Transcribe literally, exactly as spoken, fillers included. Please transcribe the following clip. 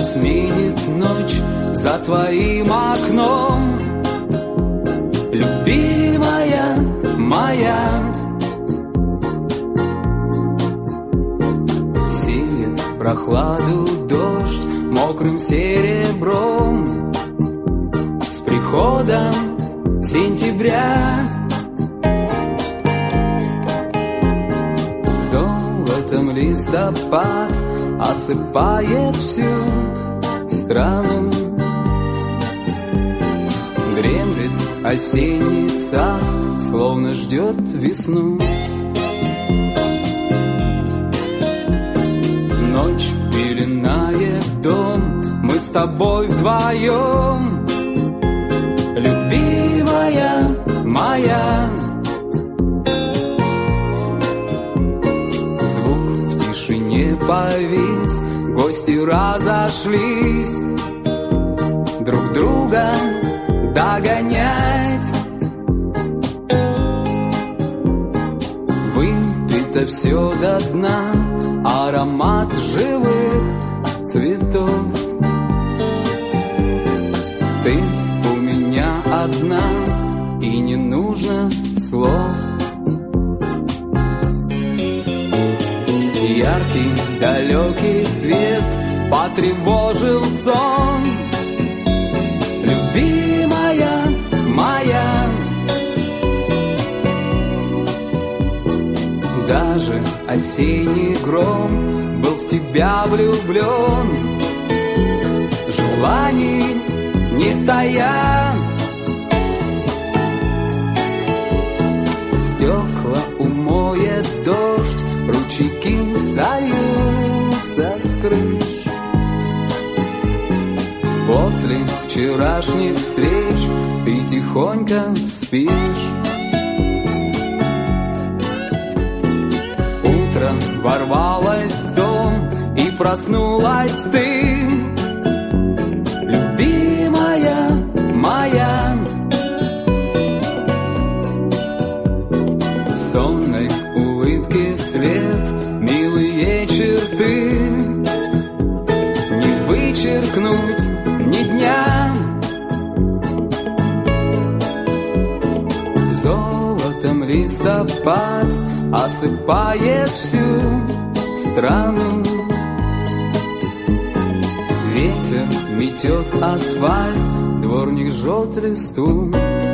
сменит ночь за твоим окном. Любимая моя, сеет прохладу дождь мокрым серебром. С приходом сентября золотом листопад осыпает всю страну. Дремлет осенний сад, словно ждет весну. Ночь пеленает дом, мы с тобой вдвоем. Любимая моя, звук в тишине повис, гости разошлись, друг друга догонять. Выпито все до дна, аромат живых цветов. Ты у меня одна, и не нужно слов. Яркий далекий свет потревожил сон. Любимая моя, даже осенний гром был в тебя влюблен. Желаний не тая, стекла умоет дождь, ручейки сольются с крыш. После вчерашних встреч ты тихонько спишь. Утро ворвалось в дом, и проснулась ты. Любимая моя, сонной улыбки след, милые черты не вычеркнуть ни дня. Золотом листопад осыпает всю страну. Ветер метет асфальт, дворник жжет листву.